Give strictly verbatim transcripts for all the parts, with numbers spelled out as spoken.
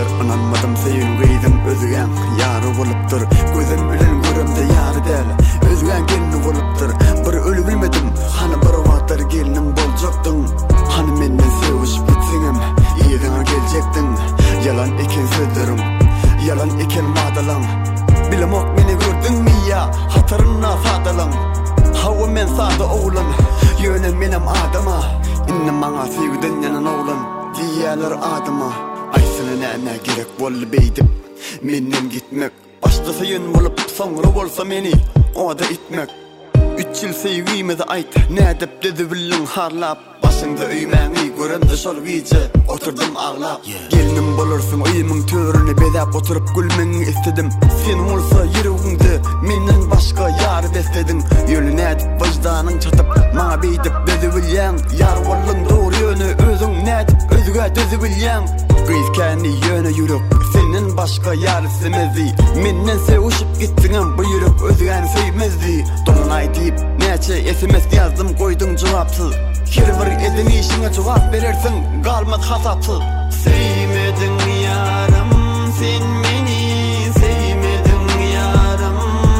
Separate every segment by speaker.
Speaker 1: Diýerler inanmadym seýin gıýdym özügen ýary bolupdyr. Gözüm bilen görümde ýary däl, özügen gelini bolupdyr. Bir ölü bilmedim, hani bir wagtlar gelinim boljakdyň. Hani menden sevişip gitseňem, ýerine geljekdiň. Yalan eken sözlerim, yalan eken wagdalaň. Bilemok meni gördüňmi ýa, hataryna fadalan. Hawa men sada oglan, ýönem menem adama. Inne maňa sevgiden ýanan oglan, diýerler adyma. Aýsyna näme gerek boldy beýdip, menden gitmek. Başlasa ýön bolup, soňra bolsa meni oda itmek. Üç ýyl sevgimizi aýt, nädep dedi bilin harlap. Başynda öýmäňi görende şol giýje, oturdum ağlap. Gelinim bolarsyň öýümüň törüne bedäp oturup gülmeňi istedim. Sen bolsa ýüregiňde menden başga ýar besledin. Ýöne nädip wyjdanyň çatyp, maňa beýdip dedi bilýän. Ýar boldun dogry ýöne özüň nädip özüge dedi bilýän. Gıýskany ýöne ýürek, senden başga ýar islemezdi. Menden sevişip gitdiňem, bu ýürek özügen söýmezdi. Dolun aýdyp näçe S M S ýazdım, goýdun jogapsyz. Her bir edin işine cevap verirsin, galmat hasapsız. Sevmedin yarım, sen meni sevmedin yarım.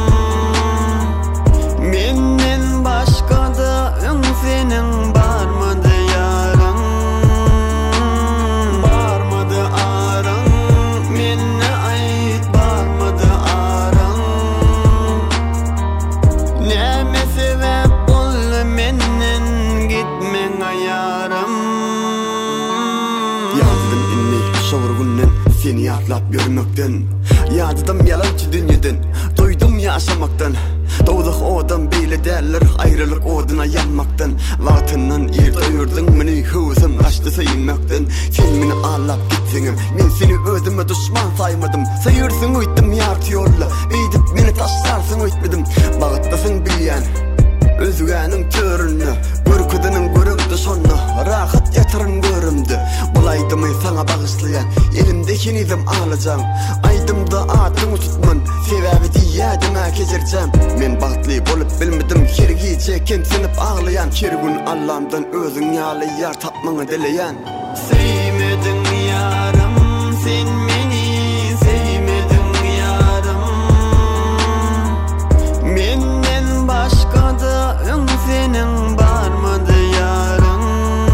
Speaker 1: Menden başka da senin barmadı yarım. Barmadı arın, menne ait barmadı arın. Näme sebep boldy menden gitmen ayarım. Yazdım inni şovurgunnen, seni ýatlap ýörmekden. Ýadydım ýalançy dünýeden, doýdum ýaşamakdan. Dowduk odam beýle däller, aýrylyk odyna ýanmakdan. Wagtyndan ýerdeýürdüň meni howsam gaçdy seýmekden. Sen meni allap gitseňem, men seni özüme düşman saýmadym. Seýürsiň öýtdim ýarty ýolla, beýdip meni taşlarsyň öýtmedim. Bagtdasyň bilýän özügenin törünü, görküdünün göründü sonu, rahat yatırın görümdü. Bulaydımı sana bağışlayan, elimdeki nizim alacağım. Aydımda atını tutman, sebebi diyadına geçireceğim. Men bahtlı bolup bilmedim, her gece kentinip ağlayan. Her gün Allah'ımdan özün yağlı yar tapmanı dileyen. Sevmedin yarım, sen beni sevmedin yarım. Menden başka da senin barmadı yarın.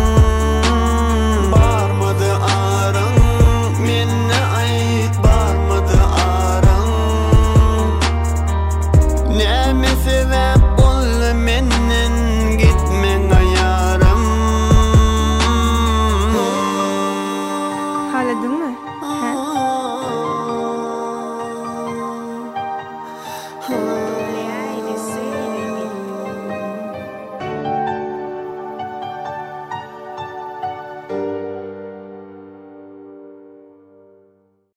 Speaker 1: Barmadı arın, menne ait barmadı arın. Näme sebep boldy menden gitmen ayarım.
Speaker 2: Haladın mı? Ha?